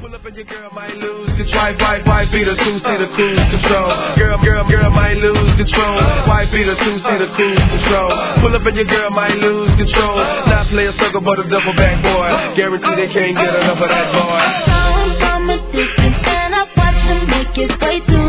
Pull up and your girl might lose control. Wife beat her, two-seater cruise control. Girl might lose control. Wife beat her, two-seater cruise control. Pull up and your girl might lose control. Not play a circle but a double back boy. Guarantee they can't get enough of that boy. I saw him from a distance and I watched him make his way to